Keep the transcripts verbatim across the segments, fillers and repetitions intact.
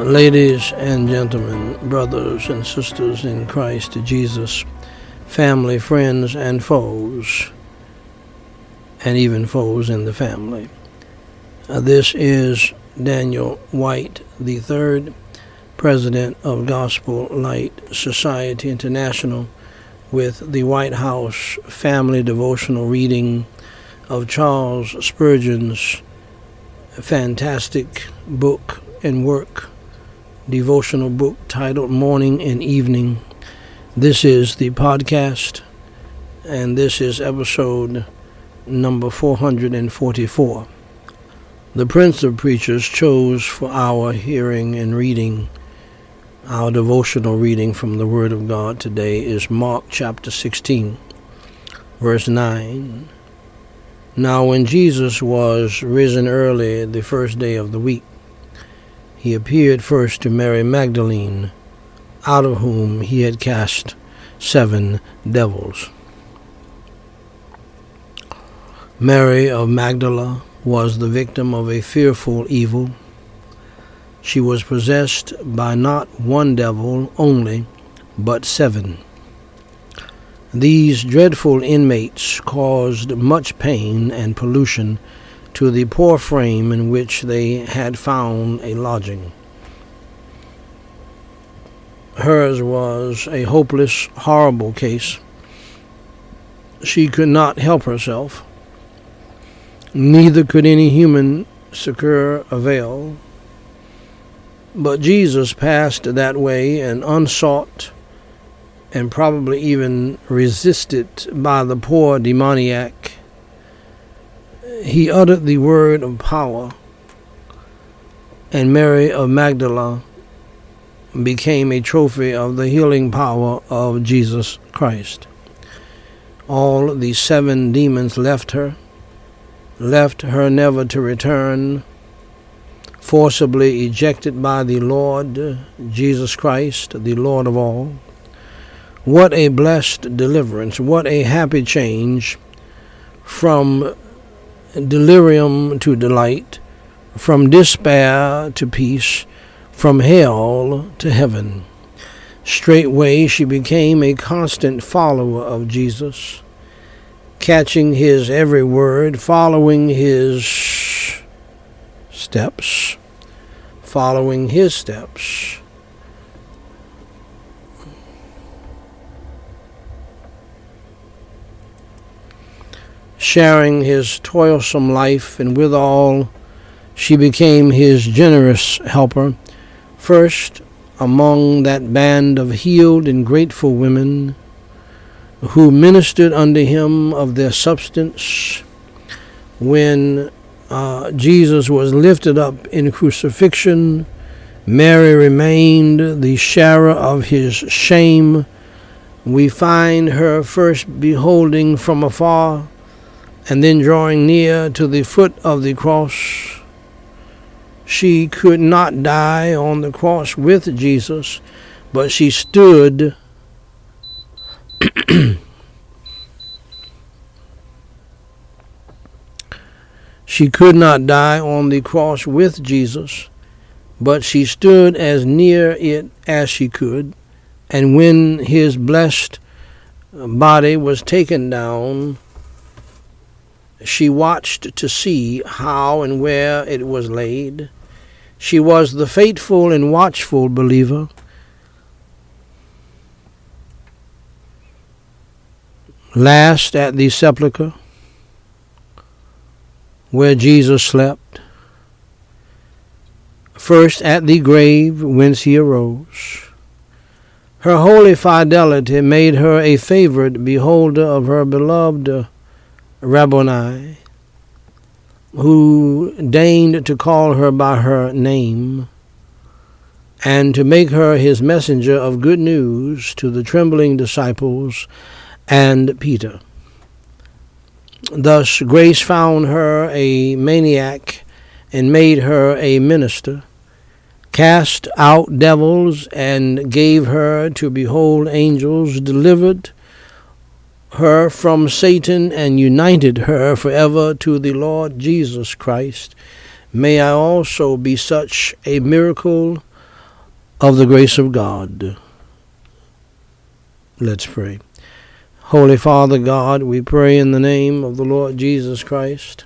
Ladies and gentlemen, brothers and sisters in Christ Jesus, family, friends, and foes, and even foes in the family. Uh, this is Daniel White the third, President of Gospel Light Society International, with the White House Family Devotional reading of Charles Spurgeon's fantastic book and work, devotional book titled Morning and Evening. This is the podcast, and this is episode number four hundred forty-four. The Prince of Preachers chose for our hearing and reading, our devotional reading from the Word of God today is Mark chapter sixteen, verse nine. Now when Jesus was risen early the first day of the week, he appeared first to Mary Magdalene, out of whom he had cast seven devils. Mary of Magdala was the victim of a fearful evil. She was possessed by not one devil only, but seven. These dreadful inmates caused much pain and pollution to the poor frame in which they had found a lodging. Hers was a hopeless, horrible case. She could not help herself. Neither could any human succor avail. But Jesus passed that way, and unsought and probably even resisted by the poor demoniac, he uttered the word of power, and Mary of Magdala became a trophy of the healing power of Jesus Christ. All the seven demons left her, left her never to return, forcibly ejected by the Lord Jesus Christ, the Lord of all. What a blessed deliverance, what a happy change from delirium to delight, from despair to peace, from hell to heaven. Straightway she became a constant follower of Jesus, catching his every word, following his steps, following his steps. Sharing his toilsome life, and withal she became his generous helper, first among that band of healed and grateful women who ministered unto him of their substance when uh, Jesus was lifted up in crucifixion. Mary remained the sharer of his shame. We find her first beholding from afar, and then drawing near to the foot of the cross. She could not die on the cross with Jesus, but she stood she could not die on the cross with Jesus, but she stood as near it as she could, and when his blessed body was taken down, she watched to see how and where it was laid. She was the faithful and watchful believer. Last at the sepulchre where Jesus slept. First at the grave whence he arose. Her holy fidelity made her a favored beholder of her beloved Rabboni, who deigned to call her by her name, and to make her his messenger of good news to the trembling disciples and Peter. Thus grace found her a maniac and made her a minister, cast out devils and gave her to behold angels, delivered her from Satan and united her forever to the Lord Jesus Christ. May I also be such a miracle of the grace of God. Let's pray. Holy Father God, we pray in the name of the Lord Jesus Christ.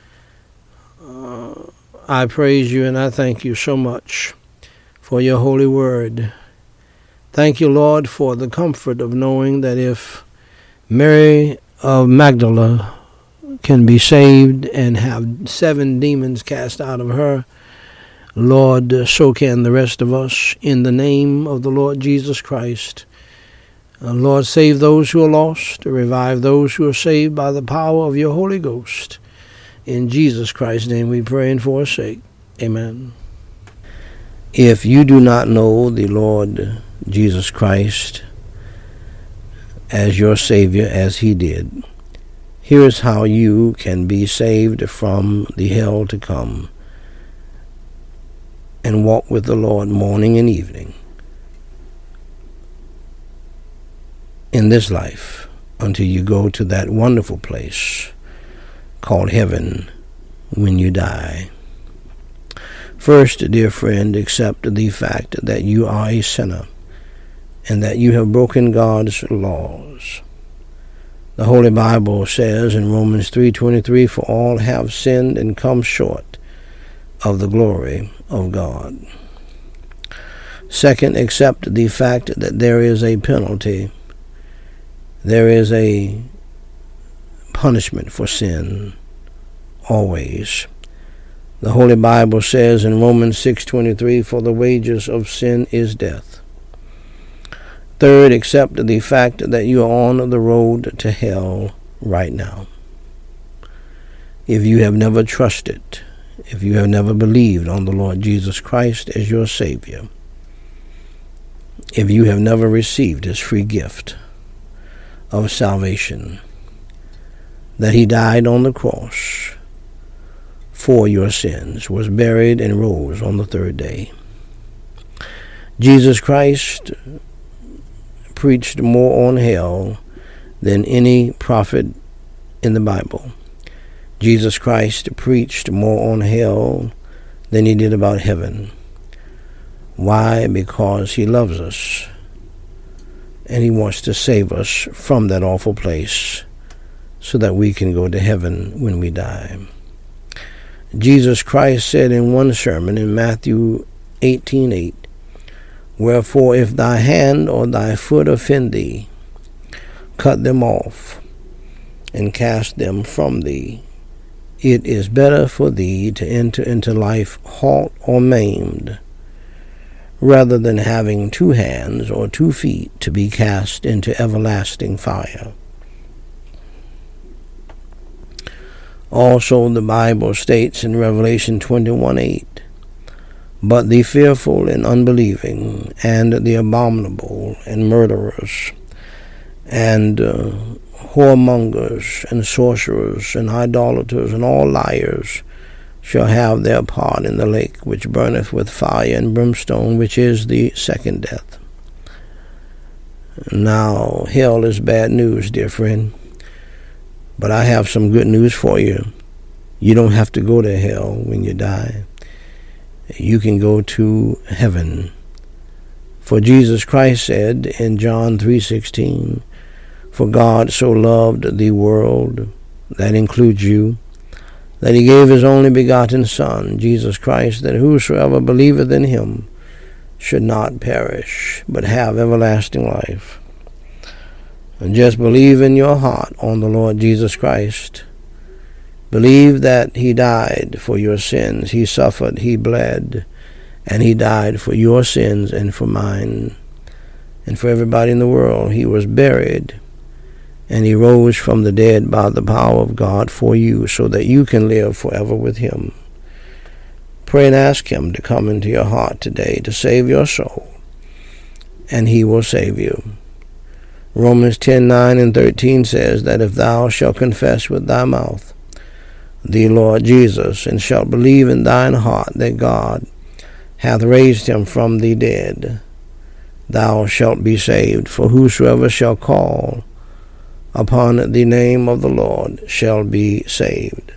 Uh, I praise you and I thank you so much for your holy word. Thank you, Lord, for the comfort of knowing that if Mary of Magdala can be saved and have seven demons cast out of her, Lord, so can the rest of us in the name of the Lord Jesus Christ. Uh, Lord, save those who are lost, revive those who are saved by the power of your Holy Ghost. In Jesus Christ's name we pray and forsake. Amen. If you do not know the Lord Jesus Christ as your Savior as he did, here is how you can be saved from the hell to come and walk with the Lord morning and evening in this life until you go to that wonderful place called heaven when you die. First, dear friend, accept the fact that you are a sinner and that you have broken God's laws. The Holy Bible says in Romans three twenty-three, "For all have sinned and come short of the glory of God." Second, accept the fact that there is a penalty. There is a punishment for sin, always. The Holy Bible says in Romans six twenty-three, "For the wages of sin is death." Third, accept the fact that you are on the road to hell right now. If you have never trusted, if you have never believed on the Lord Jesus Christ as your Savior, if you have never received his free gift of salvation, that he died on the cross for your sins, was buried, and rose on the third day. Jesus Christ preached more on hell than any prophet in the Bible. Jesus Christ preached more on hell than he did about heaven. Why? Because he loves us and he wants to save us from that awful place so that we can go to heaven when we die. Jesus Christ said in one sermon in Matthew eighteen eight, "Wherefore if thy hand or thy foot offend thee, cut them off and cast them from thee. It is better for thee to enter into life halt or maimed, rather than having two hands or two feet to be cast into everlasting fire." Also the Bible states in Revelation twenty-one eight, "But the fearful and unbelieving, and the abominable, and murderers, and uh, whoremongers, and sorcerers, and idolaters, and all liars, shall have their part in the lake which burneth with fire and brimstone, which is the second death." Now, hell is bad news, dear friend. But I have some good news for you. You don't have to go to hell when you die. You can go to heaven. For Jesus Christ said in John three sixteen, "For God so loved the world," that includes you, "that he gave his only begotten Son, Jesus Christ, that whosoever believeth in him should not perish, but have everlasting life." And just believe in your heart on the Lord Jesus Christ. Believe that he died for your sins. He suffered, he bled, and he died for your sins and for mine and for everybody in the world. He was buried, and he rose from the dead by the power of God for you, so that you can live forever with him. Pray and ask him to come into your heart today to save your soul, and he will save you. Romans ten nine and thirteen says that if thou shalt confess with thy mouth the Lord Jesus, and shalt believe in thine heart that God hath raised him from the dead, thou shalt be saved. For whosoever shall call upon the name of the Lord shall be saved.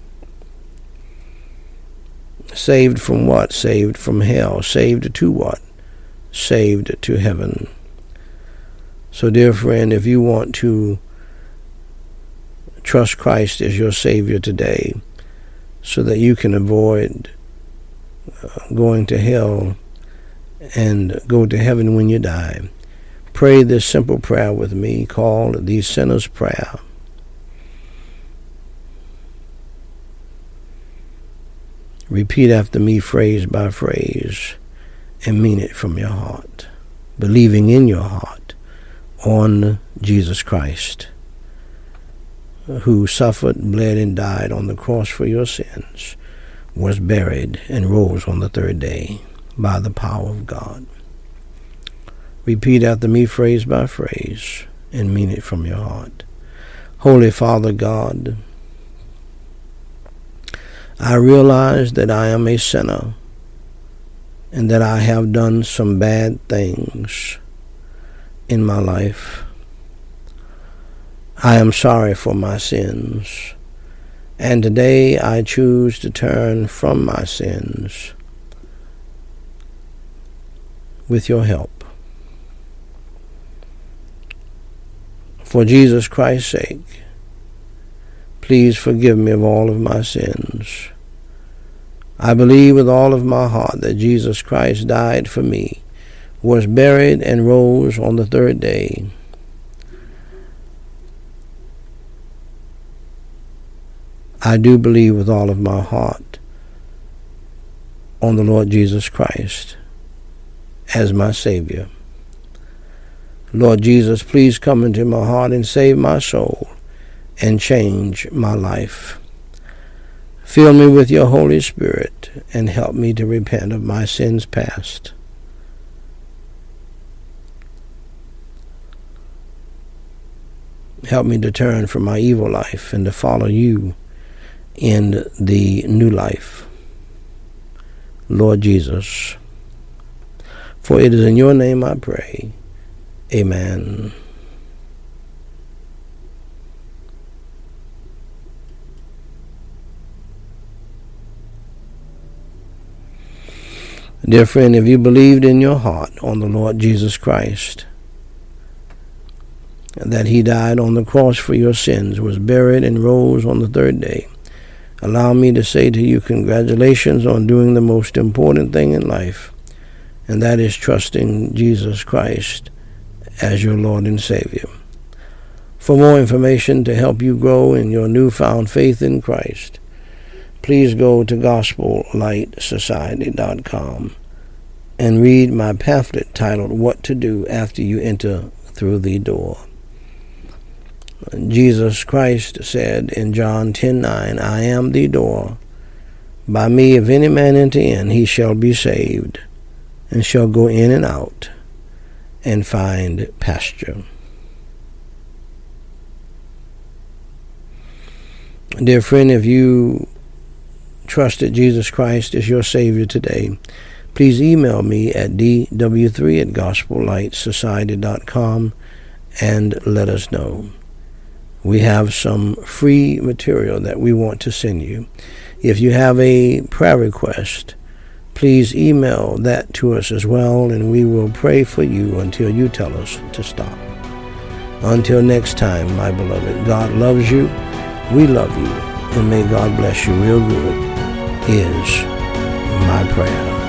Saved from what? Saved from hell. Saved to what? saved to heaven. So, dear friend, if you want to trust Christ as your Savior today so that you can avoid uh, going to hell and go to heaven when you die, pray this simple prayer with me called the Sinner's Prayer. Repeat after me phrase by phrase and mean it from your heart, believing in your heart on Jesus Christ, who suffered, bled, and died on the cross for your sins, was buried, and rose on the third day by the power of God. Repeat after me phrase by phrase and mean it from your heart. Holy Father God, I realize that I am a sinner and that I have done some bad things in my life. I am sorry for my sins, and today I choose to turn from my sins with your help. For Jesus Christ's sake, please forgive me of all of my sins. I believe with all of my heart that Jesus Christ died for me, was buried, and rose on the third day. I do believe with all of my heart on the Lord Jesus Christ as my Savior. Lord Jesus, please come into my heart and save my soul and change my life. Fill me with your Holy Spirit and help me to repent of my sins past. Help me to turn from my evil life and to follow you in the new life, Lord Jesus. For it is in your name I pray. Amen. Dear friend, if you believed in your heart on the Lord Jesus Christ, that he died on the cross for your sins, was buried, and rose on the third day, allow me to say to you, congratulations on doing the most important thing in life, and that is trusting Jesus Christ as your Lord and Savior. For more information to help you grow in your newfound faith in Christ, please go to gospel light society dot com and read my pamphlet titled What to Do After You Enter Through the Door. Jesus Christ said in John ten nine, I am the door. By me, if any man enter in, he shall be saved, and shall go in and out, and find pasture. Dear friend, if you trusted Jesus Christ as your Savior today, please email me at d w three at gospel light society dot com and let us know. We have some free material that we want to send you. If you have a prayer request, please email that to us as well, and we will pray for you until you tell us to stop. Until next time, my beloved, God loves you, we love you, and may God bless you real good is my prayer.